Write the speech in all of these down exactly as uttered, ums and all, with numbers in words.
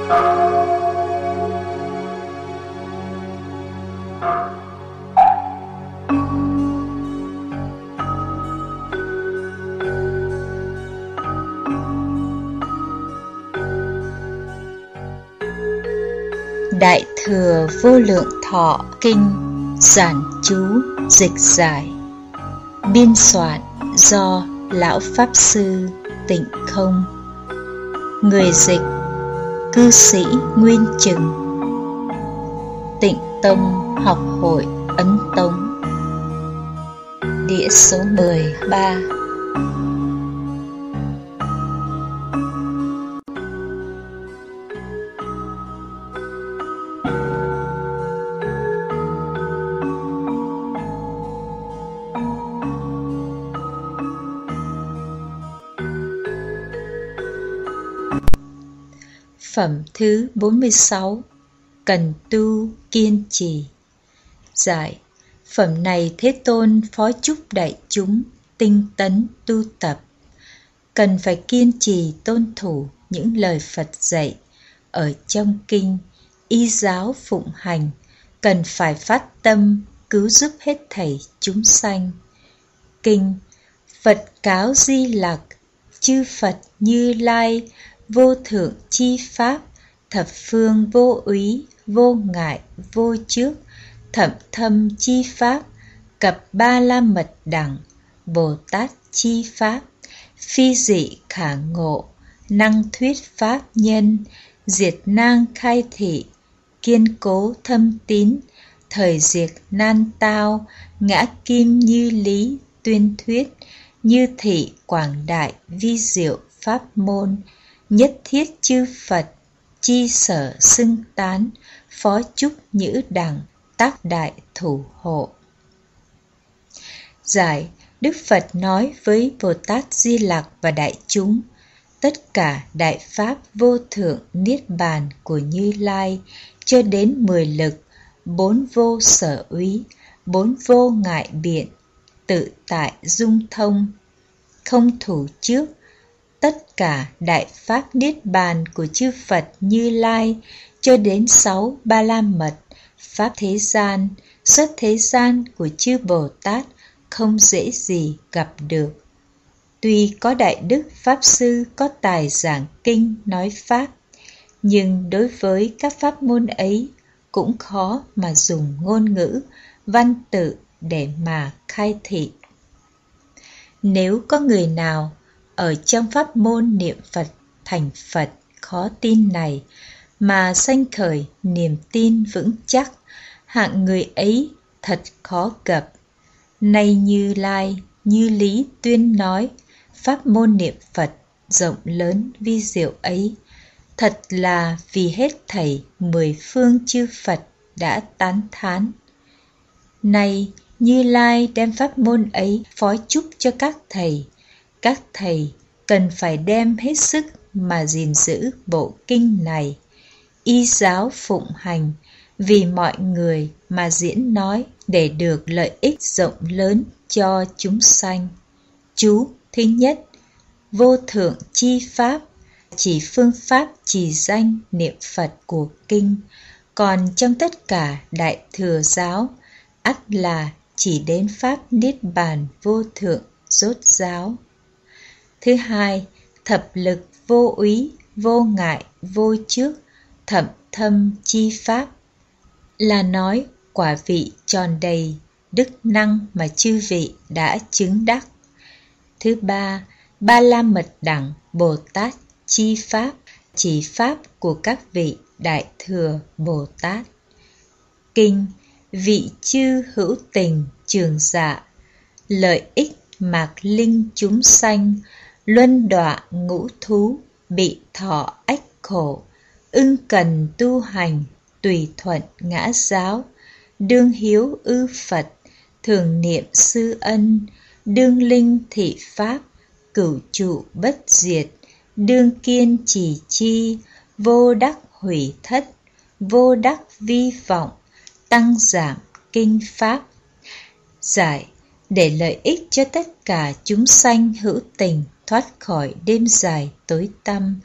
Đại Thừa Vô Lượng Thọ Kinh giản chú dịch giải, biên soạn do Lão Pháp Sư Tịnh Không, người dịch cư sĩ Nguyên Chừng, Tịnh Tông Học Hội Ấn Tống. Đĩa số mười ba. Phẩm thứ bốn mươi sáu. Cần tu kiên trì. Giải: phẩm này Thế Tôn phó chúc đại chúng tinh tấn tu tập, cần phải kiên trì tôn thủ những lời Phật dạy ở trong kinh, y giáo phụng hành, cần phải phát tâm cứu giúp hết thảy chúng sanh. Kinh: Phật cáo Di Lặc, chư Phật Như Lai, vô thượng chi pháp, thập phương vô úy, vô ngại, vô trước, thậm thâm chi pháp, cập ba la mật đẳng, Bồ Tát chi pháp, phi dị khả ngộ, năng thuyết pháp nhân, diệt nang khai thị, kiên cố thâm tín, thời diệt nan tao, ngã kim như lý, tuyên thuyết, như thị quảng đại vi diệu pháp môn, nhất thiết chư Phật, chi sở xưng tán, phó chúc nhữ đẳng, tác đại thủ hộ. Giải: Đức Phật nói với Bồ Tát Di Lặc và đại chúng, tất cả đại pháp vô thượng niết bàn của Như Lai cho đến mười lực, bốn vô sở úy, bốn vô ngại biện, tự tại dung thông, không thủ trước, tất cả đại pháp niết bàn của chư Phật Như Lai cho đến sáu ba la mật, pháp thế gian, xuất thế gian của chư Bồ Tát không dễ gì gặp được. Tuy có đại đức Pháp Sư có tài giảng kinh nói Pháp, nhưng đối với các pháp môn ấy cũng khó mà dùng ngôn ngữ, văn tự để mà khai thị. Nếu có người nào ở trong pháp môn niệm Phật thành Phật khó tin này mà sanh khởi niềm tin vững chắc, hạng người ấy thật khó gặp. Nay Như Lai, Như Lý tuyên nói pháp môn niệm Phật rộng lớn vi diệu ấy, thật là vì hết thảy mười phương chư Phật đã tán thán. Nay Như Lai đem pháp môn ấy phó chúc cho các thầy, các thầy cần phải đem hết sức mà gìn giữ bộ kinh này, y giáo phụng hành, vì mọi người mà diễn nói để được lợi ích rộng lớn cho chúng sanh. Chú thứ nhất: vô thượng chi pháp, chỉ phương pháp trì danh niệm Phật của kinh, còn trong tất cả đại thừa giáo, ắt là chỉ đến pháp niết bàn vô thượng rốt giáo. Thứ hai: thập lực vô úy, vô ngại, vô trước, thậm thâm chi pháp, là nói quả vị tròn đầy đức năng mà chư vị đã chứng đắc. Thứ ba: ba la mật đẳng Bồ Tát chi pháp, chỉ pháp của các vị đại thừa Bồ Tát. Kinh: vị chư hữu tình trường dạ, lợi ích mạc linh chúng sanh, luân đọa ngũ thú, bị thọ ách khổ, ưng cần tu hành, tùy thuận ngã giáo, đương hiếu ư Phật, thường niệm sư ân, đương linh thị pháp, cửu trụ bất diệt, đương kiên trì chi, vô đắc hủy thất, vô đắc vi vọng, tăng giảm kinh pháp. Giải: để lợi ích cho tất cả chúng sanh hữu tình thoát khỏi đêm dài tối tăm,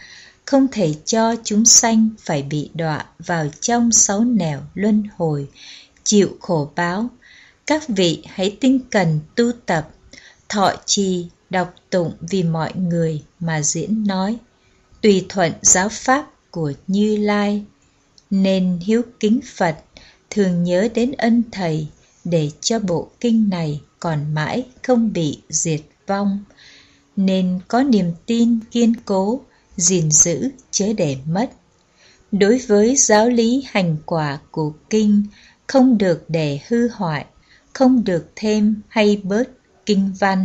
không thể cho chúng sanh phải bị đọa vào trong sáu nẻo luân hồi, chịu khổ báo. Các vị hãy tinh cần tu tập, thọ trì, đọc tụng vì mọi người mà diễn nói, tùy thuận giáo pháp của Như Lai. Nên hiếu kính Phật, thường nhớ đến ân Thầy, để cho bộ kinh này còn mãi không bị diệt vong. Nên có niềm tin kiên cố, gìn giữ chớ để mất. Đối với giáo lý hành quả của kinh, không được để hư hoại, không được thêm hay bớt kinh văn.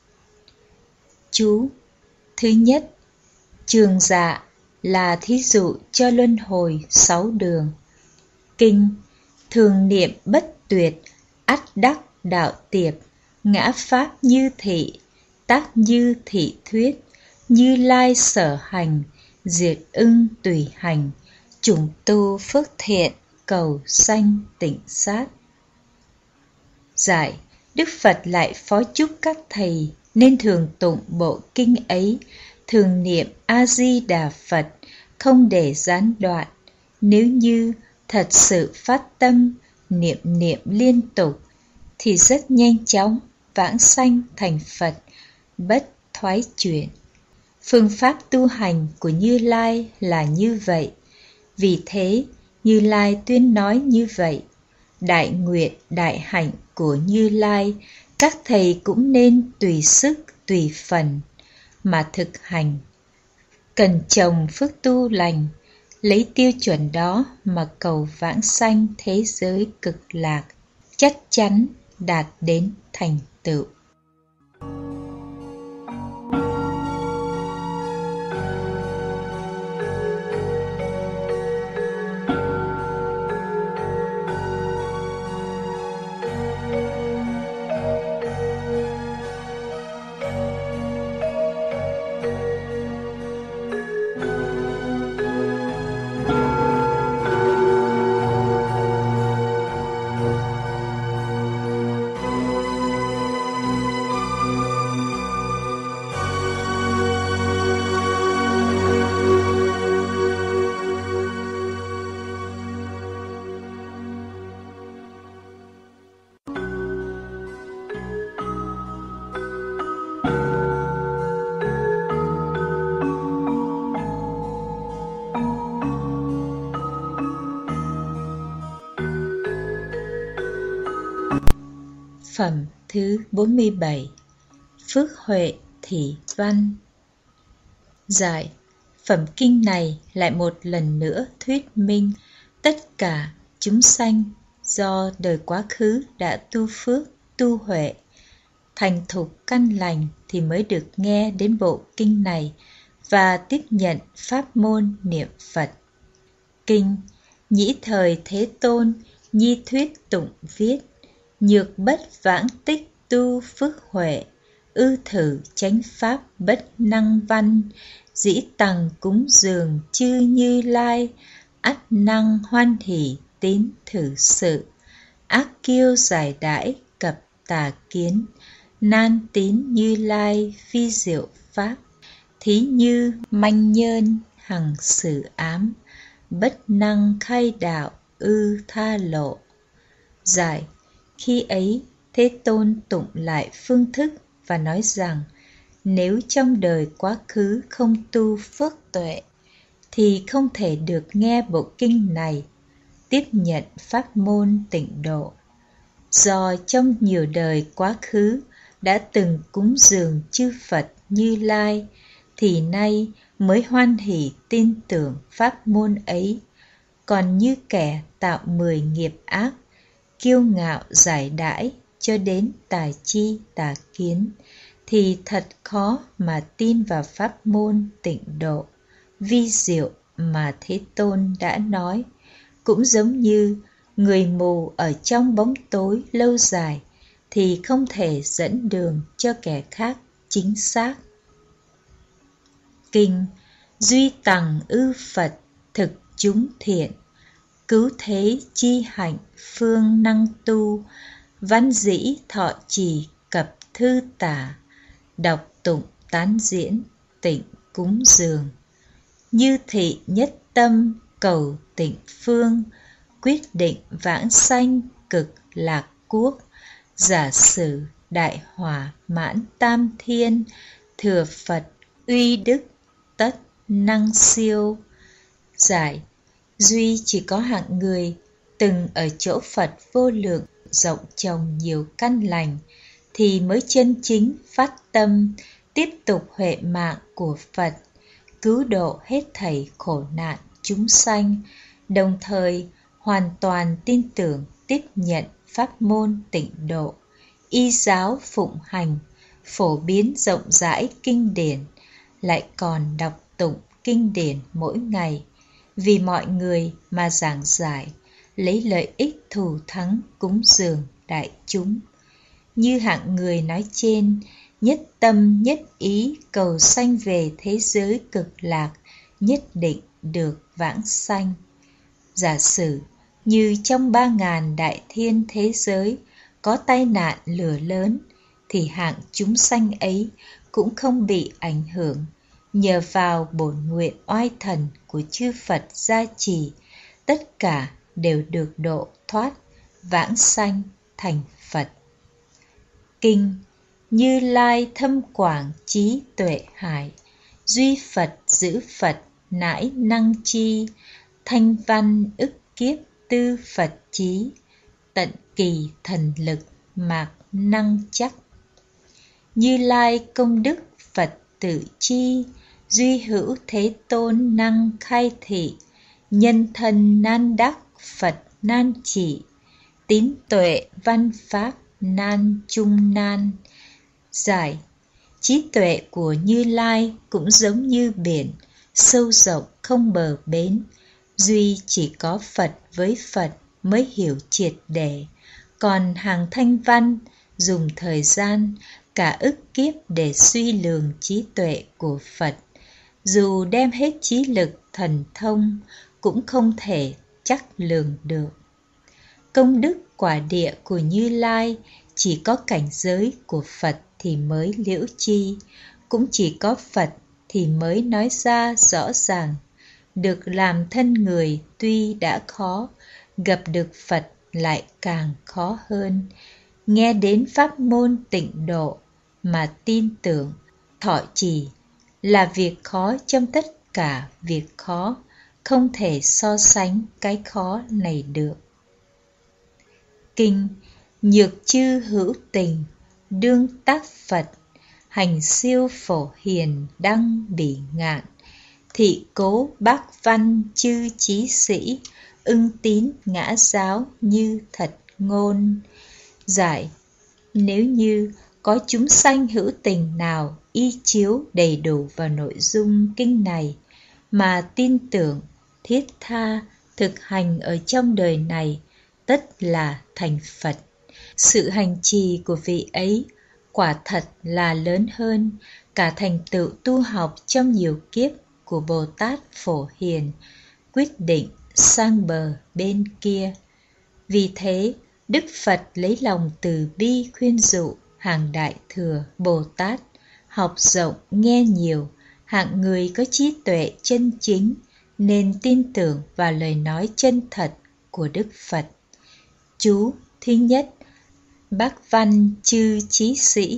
Chú. Thứ nhất, Trường Dạ là thí dụ cho luân hồi sáu đường. Kinh thường niệm bất tuyệt, ắt đắc đạo tiệp, ngã pháp như thị, tác như thị thuyết, Như Lai sở hành, diệt ưng tùy hành, chủng tu phước thiện, cầu sanh tịnh sát. Giải, Đức Phật lại phó chúc các thầy nên thường tụng bộ kinh ấy, thường niệm A-di-đà Phật, không để gián đoạn. Nếu như thật sự phát tâm, niệm niệm liên tục, thì rất nhanh chóng vãng sanh thành Phật, bất thoái chuyển. Phương pháp tu hành của Như Lai là như vậy. Vì thế, Như Lai tuyên nói như vậy. Đại nguyện, đại hạnh của Như Lai, các thầy cũng nên tùy sức, tùy phần mà thực hành. Cần trồng phước tu lành, lấy tiêu chuẩn đó mà cầu vãng sanh thế giới cực lạc, chắc chắn đạt đến thành tựu. Phẩm thứ bốn mươi bảy. Phước Huệ Thị Văn. Giải, phẩm kinh này lại một lần nữa thuyết minh tất cả chúng sanh do đời quá khứ đã tu phước, tu huệ, thành thục căn lành thì mới được nghe đến bộ kinh này và tiếp nhận pháp môn niệm Phật. Kinh nhĩ thời Thế Tôn nhi thuyết tụng viết, nhược bất vãng tích tu phước huệ, ư thử chánh pháp bất năng văn, dĩ tằng cúng dường chư Như Lai, ắt năng hoan hỷ tín thử sự, ác kiêu giải đãi cập tà kiến, nan tín Như Lai phi diệu pháp, thí như manh nhơn hằng xử ám, bất năng khai đạo ư tha lộ. Giải, khi ấy Thế Tôn tụng lại phương thức và nói rằng nếu trong đời quá khứ không tu phước tuệ thì không thể được nghe bộ kinh này, tiếp nhận pháp môn tịnh độ. Do trong nhiều đời quá khứ đã từng cúng dường chư Phật Như Lai, thì nay mới hoan hỷ tin tưởng pháp môn ấy. Còn như kẻ tạo mười nghiệp ác, kiêu ngạo giải đãi cho đến tà chi tà kiến, thì thật khó mà tin vào pháp môn tịnh độ vi diệu mà Thế Tôn đã nói. Cũng giống như người mù ở trong bóng tối lâu dài thì không thể dẫn đường cho kẻ khác chính xác. Kinh duy tằng ư Phật thực chúng thiện, cứu thế chi hạnh phương năng tu, văn dĩ thọ trì cập thư tả, đọc tụng tán diễn tịnh cúng dường. Như thị nhất tâm cầu tịnh phương, quyết định vãng sanh cực lạc quốc. Giả sử đại hỏa mãn tam thiên, thừa Phật uy đức tất năng siêu. Giải: duy chỉ có hạng người từng ở chỗ Phật vô lượng rộng trồng nhiều căn lành thì mới chân chính phát tâm tiếp tục huệ mạng của Phật, cứu độ hết thảy khổ nạn chúng sanh, đồng thời hoàn toàn tin tưởng tiếp nhận pháp môn tịnh độ, y giáo phụng hành, phổ biến rộng rãi kinh điển, lại còn đọc tụng kinh điển mỗi ngày, vì mọi người mà giảng giải, lấy lợi ích thù thắng cúng dường đại chúng. Như hạng người nói trên, nhất tâm nhất ý cầu sanh về thế giới cực lạc, nhất định được vãng sanh. Giả sử như trong ba ngàn đại thiên thế giới có tai nạn lửa lớn, thì hạng chúng sanh ấy cũng không bị ảnh hưởng, nhờ vào bổn nguyện oai thần của chư Phật gia trì, tất cả đều được độ thoát, vãng sanh thành Phật. Kinh Như Lai thâm quảng trí tuệ hải, duy Phật giữ Phật nãi năng chi, thanh văn ức kiếp tư Phật trí, tận kỳ thần lực mạc năng chắc. Như Lai công đức Phật tự chi, duy hữu Thế Tôn năng khai thị, nhân thân nan đắc Phật nan chỉ, tín tuệ văn pháp nan trung nan. Giải: trí tuệ của Như Lai cũng giống như biển, sâu rộng không bờ bến, duy chỉ có Phật với Phật mới hiểu triệt để, còn hàng thanh văn dùng thời gian cả ức kiếp để suy lường trí tuệ của Phật, dù đem hết trí lực thần thông cũng không thể chắc lường được. Công đức quả địa của Như Lai chỉ có cảnh giới của Phật thì mới liễu chi, cũng chỉ có Phật thì mới nói ra rõ ràng. Được làm thân người tuy đã khó, gặp được Phật lại càng khó hơn. Nghe đến pháp môn tịnh độ mà tin tưởng, thọ trì là việc khó trong tất cả việc khó, không thể so sánh cái khó này được. Kinh Nhược chư hữu tình, đương tác Phật, hành siêu phổ hiền đăng bỉ ngạn, thị cố bác văn chư chí sĩ, ưng tín ngã giáo như thật ngôn. Giải: nếu như có chúng sanh hữu tình nào y chiếu đầy đủ vào nội dung kinh này mà tin tưởng, thiết tha, thực hành ở trong đời này, tất là thành Phật. Sự hành trì của vị ấy quả thật là lớn hơn cả thành tựu tu học trong nhiều kiếp của Bồ Tát Phổ Hiền, quyết định sang bờ bên kia. Vì thế, Đức Phật lấy lòng từ bi khuyên dụ hàng Đại Thừa Bồ Tát học rộng nghe nhiều, hạng người có trí tuệ chân chính nên tin tưởng vào lời nói chân thật của Đức Phật. Chú thứ nhất, bác văn chư chí sĩ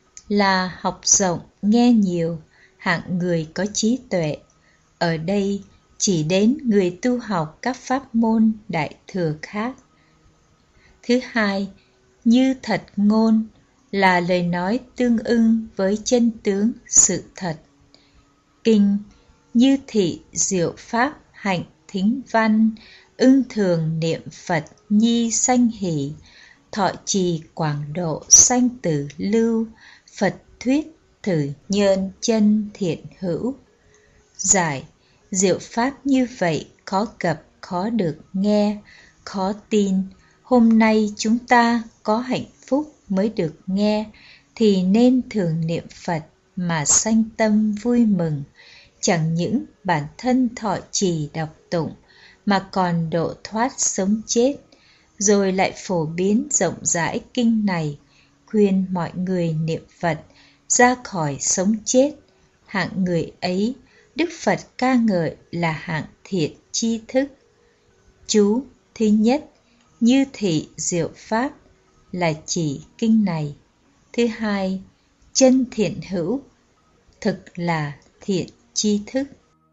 là học rộng nghe nhiều, hạng người có trí tuệ. Ở đây chỉ đến người tu học các pháp môn Đại Thừa khác. Thứ hai, như thật ngôn là lời nói tương ưng với chân tướng sự thật. Kinh Như thị diệu pháp hạnh thính văn, ưng thường niệm Phật nhi sanh hỷ, thọ trì quảng độ sanh tử lưu, Phật thuyết thử nhân chân thiện hữu. Giải: diệu pháp như vậy khó gặp, khó được nghe, khó tin. Hôm nay chúng ta có hạnh phúc mới được nghe, thì nên thường niệm Phật mà sanh tâm vui mừng. Chẳng những bản thân thọ trì đọc tụng, mà còn độ thoát sống chết, rồi lại phổ biến rộng rãi kinh này, khuyên mọi người niệm Phật ra khỏi sống chết. Hạng người ấy Đức Phật ca ngợi là hạng thiện tri thức. Chú thứ nhất, Như Thị Diệu Pháp là chỉ kinh này. Thứ hai, chân thiện hữu, thực là thiện tri thức.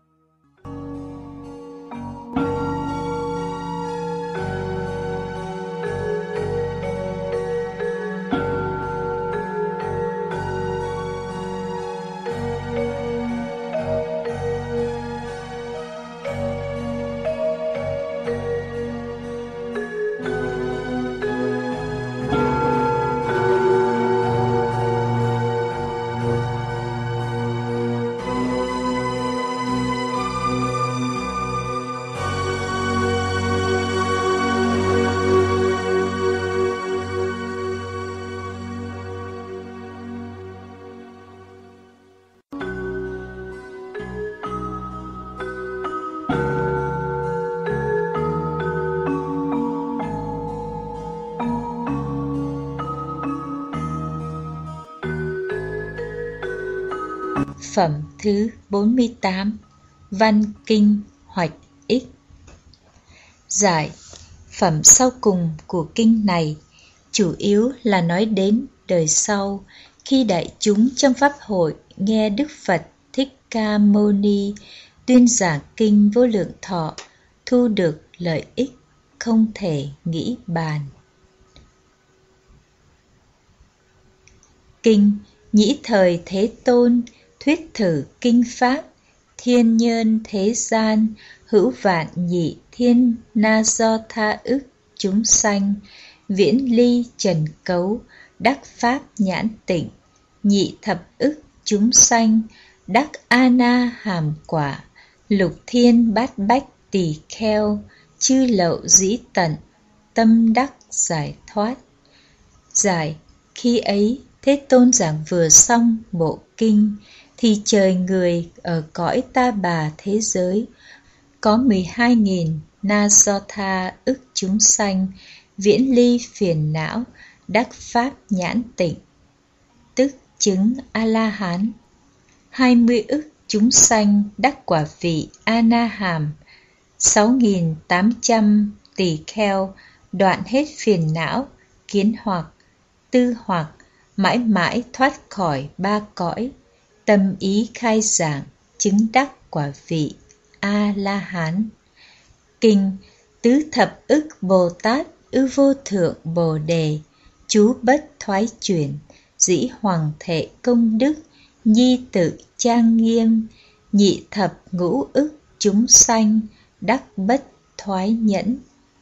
Phẩm thứ bốn mươi tám, Văn Kinh Hoạch Ích. Giải: phẩm sau cùng của kinh này chủ yếu là nói đến đời sau, khi đại chúng trong pháp hội nghe Đức Phật Thích Ca Mâu Ni tuyên giảng kinh Vô Lượng Thọ, thu được lợi ích không thể nghĩ bàn. Kinh Nhĩ Thời Thế Tôn thuyết thử kinh pháp, thiên nhân thế gian, hữu vạn nhị thiên na do tha ức chúng sanh, viễn ly trần cấu, đắc pháp nhãn tịnh, nhị thập ức chúng sanh, đắc a na hàm quả, lục thiên bát bách tỳ kheo, chư lậu dĩ tận, tâm đắc giải thoát. Giải: khi ấy Thế Tôn giảng vừa xong bộ kinh, thì trời người ở cõi Ta Bà thế giới có mười hai nghìn na do tha ức chúng sanh, viễn ly phiền não, đắc pháp nhãn tịnh, tức chứng A-la-hán. hai mươi ức chúng sanh đắc quả vị A-na-hàm, sáu nghìn tám trăm tỳ kheo đoạn hết phiền não, kiến hoặc, tư hoặc, mãi mãi thoát khỏi ba cõi, tâm ý khai giảng, chứng đắc quả vị A-la-hán. Kinh Tứ Thập Ức Bồ Tát Ư Vô Thượng Bồ Đề, chú bất thoái chuyển, dĩ hoàng thể công đức, nhi tự trang nghiêm, nhị thập ngũ ức chúng sanh, đắc bất thoái nhẫn.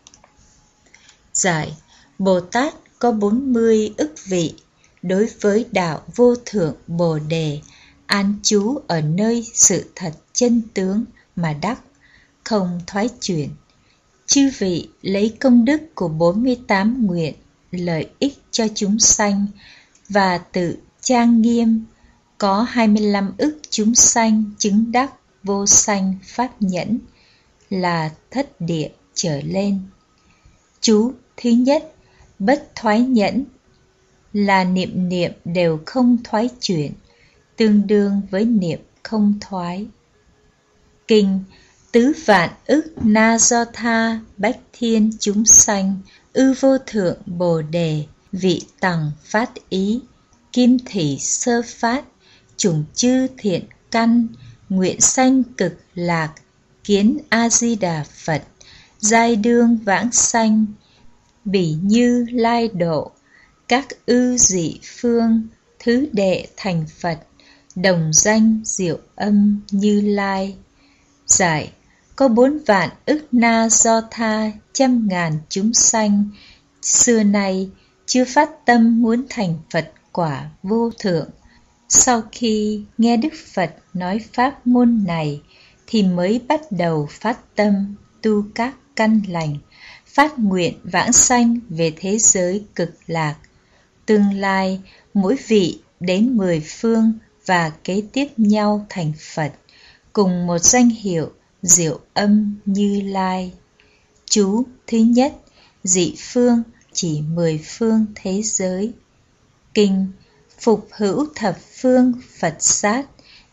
Giải: Bồ Tát có bốn mươi ức vị, đối với đạo vô thượng Bồ Đề, an trú ở nơi sự thật chân tướng mà đắc, không thoái chuyển. Chư vị lấy công đức của bốn mươi tám nguyện lợi ích cho chúng sanh và tự trang nghiêm, có hai mươi lăm ức chúng sanh chứng đắc vô sanh pháp nhẫn, là thất địa trở lên. Chú thứ nhất, bất thoái nhẫn, là niệm niệm đều không thoái chuyển, tương đương với niệm không thoái. Kinh Tứ Vạn Ức Na Do Tha Bách Thiên chúng sanh, Ư Vô Thượng Bồ Đề, vị tằng phát ý, kim thủy sơ phát, chủng chư thiện căn, nguyện sanh cực lạc, kiến A-di-đà Phật, giai đương vãng sanh, bỉ như lai độ, các ư dị phương, thứ đệ thành Phật, đồng danh diệu âm Như Lai. Giải: có bốn vạn ức na do tha trăm ngàn chúng sanh, xưa nay chưa phát tâm muốn thành Phật quả vô thượng. Sau khi nghe Đức Phật nói pháp môn này, thì mới bắt đầu phát tâm tu các căn lành, phát nguyện vãng sanh về thế giới cực lạc. Tương lai, mỗi vị đến mười phương và kế tiếp nhau thành Phật, cùng một danh hiệu diệu âm Như Lai. Chú thứ nhất, dị phương chỉ mười phương thế giới. Kinh Phục Hữu Thập Phương Phật Sát,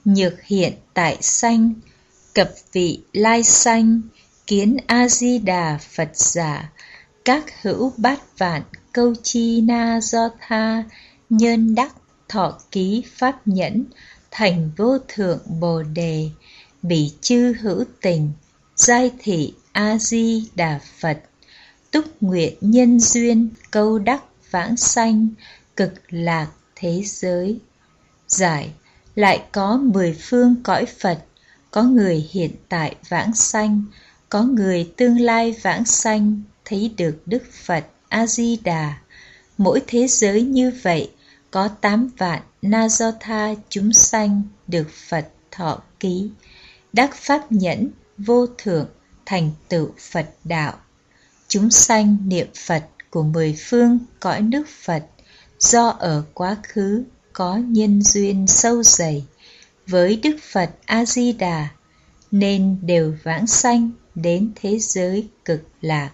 nhược hiện tại sanh, cập vị lai sanh, kiến A-di-đà Phật giả, các hữu bát vạn câu chi na do tha, nhân đắc thọ ký pháp nhẫn, thành vô thượng bồ đề, bỉ chư hữu tình, giai thị A-di-đà Phật, túc nguyện nhân duyên, câu đắc vãng sanh, cực lạc thế giới. Giải: lại có mười phương cõi Phật, có người hiện tại vãng sanh, có người tương lai vãng sanh, thấy được Đức Phật A-di-đà. Mỗi thế giới như vậy có tám vạn na do tha chúng sanh được Phật thọ ký, đắc pháp nhẫn vô thượng, thành tựu Phật đạo. Chúng sanh niệm Phật của mười phương cõi nước Phật, do ở quá khứ có nhân duyên sâu dày với Đức Phật A-di-đà, nên đều vãng sanh đến thế giới cực lạc.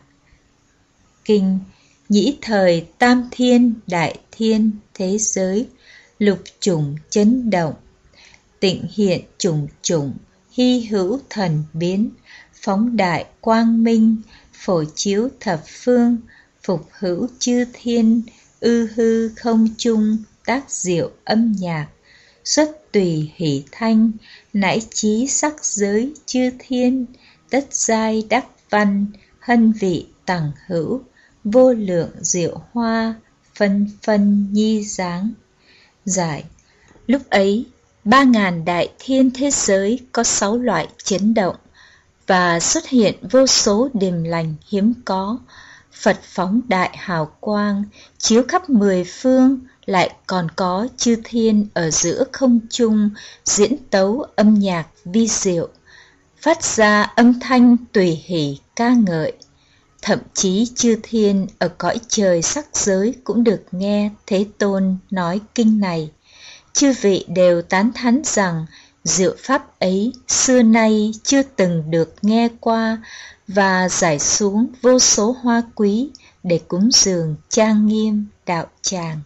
Kinh Nhĩ thời tam thiên đại thiên thế giới, lục chủng chấn động, tịnh hiện chủng chủng, hy hữu thần biến, phóng đại quang minh, phổ chiếu thập phương, phục hữu chư thiên, ư hư không chung, tác diệu âm nhạc, xuất tùy hỷ thanh, nãi trí sắc giới chư thiên, tất giai đắc văn, hân vị tằng hữu, vô lượng diệu hoa, phân phân nhi dáng. Giải: lúc ấy ba ngàn đại thiên thế giới có sáu loại chấn động, và xuất hiện vô số điềm lành hiếm có. Phật phóng đại hào quang, chiếu khắp mười phương, lại còn có chư thiên ở giữa không trung diễn tấu âm nhạc vi diệu, phát ra âm thanh tùy hỷ ca ngợi. Thậm chí chư thiên ở cõi trời sắc giới cũng được nghe Thế Tôn nói kinh này. Chư vị đều tán thán rằng diệu pháp ấy xưa nay chưa từng được nghe qua, và giải xuống vô số hoa quý để cúng dường trang nghiêm đạo tràng.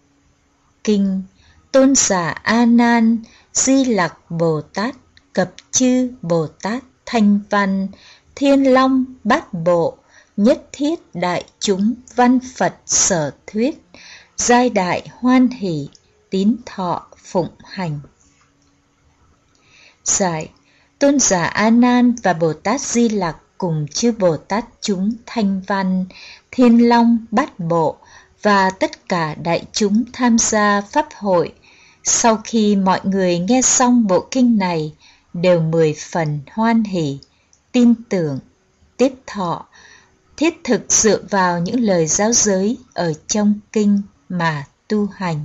Kinh Tôn giả A Nan Di Lặc Bồ Tát cập chư Bồ Tát thanh văn, thiên long bát bộ, nhất thiết đại chúng văn Phật sở thuyết, giai đại hoan hỷ, tín thọ phụng hành. Giải: Tôn giả A Nan và Bồ Tát Di Lặc cùng chư Bồ Tát chúng thanh văn, thiên long bát bộ và tất cả đại chúng tham gia pháp hội, sau khi mọi người nghe xong bộ kinh này, đều mười phần hoan hỷ, tin tưởng, tiếp thọ, thiết thực dựa vào những lời giáo giới ở trong kinh mà tu hành.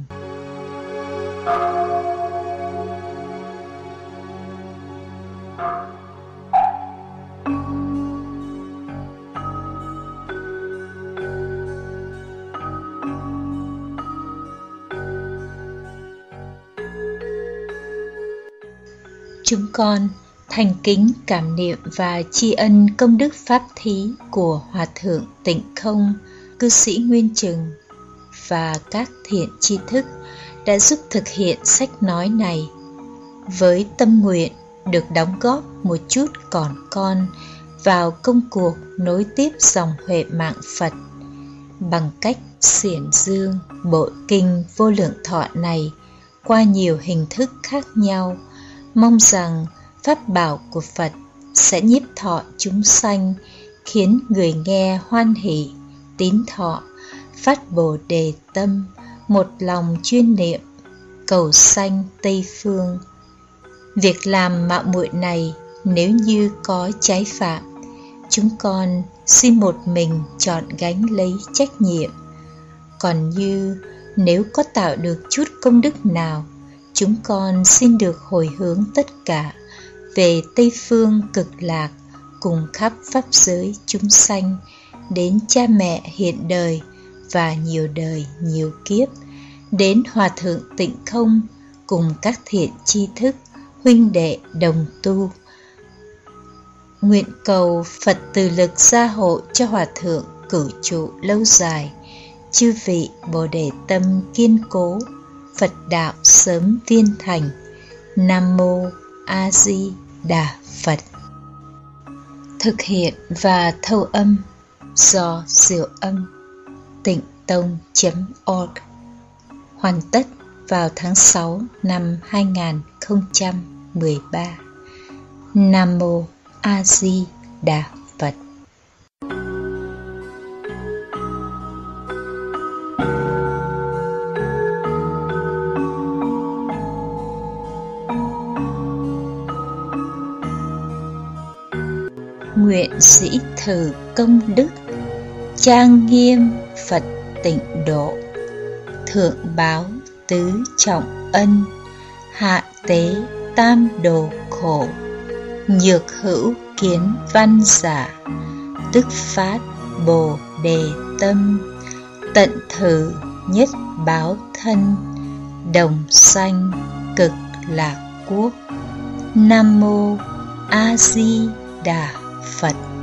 Chúng con thành kính cảm niệm và tri ân công đức pháp thí của Hòa Thượng Tịnh Không, cư sĩ Nguyên Chừng và các thiện tri thức đã giúp thực hiện sách nói này, với tâm nguyện được đóng góp một chút còn con vào công cuộc nối tiếp dòng huệ mạng Phật bằng cách xiển dương bộ kinh Vô Lượng Thọ này qua nhiều hình thức khác nhau. Mong rằng pháp bảo của Phật sẽ nhiếp thọ chúng sanh, khiến người nghe hoan hỷ, tín thọ, phát bồ đề tâm, một lòng chuyên niệm, cầu sanh Tây Phương. Việc làm mạo muội này nếu như có trái phạm, chúng con xin một mình chọn gánh lấy trách nhiệm. Còn như nếu có tạo được chút công đức nào, chúng con xin được hồi hướng tất cả về Tây Phương cực lạc cùng khắp pháp giới chúng sanh, đến cha mẹ hiện đời và nhiều đời nhiều kiếp, đến Hòa Thượng Tịnh Không cùng các thiện tri thức, huynh đệ đồng tu. Nguyện cầu Phật từ lực gia hộ cho Hòa Thượng cửu trụ lâu dài, chư vị Bồ Đề tâm kiên cố, Phật đạo sớm viên thành. Nam Mô A Di Đà Phật. Thực hiện và thâu âm do Siêu Âm Tịnh Tông chấm org. Hoàn tất vào tháng sáu năm hai nghìn không trăm mười ba. Nam Mô A Di Đà Phật. Nguyện sĩ thử công đức, trang nghiêm Phật tịnh độ, thượng báo tứ trọng ân, hạ tế tam đồ khổ, nhược hữu kiến văn giả, tức phát bồ đề tâm, tận thử nhất báo thân, đồng sanh cực lạc quốc. Nam Mô A Di Đà Phật.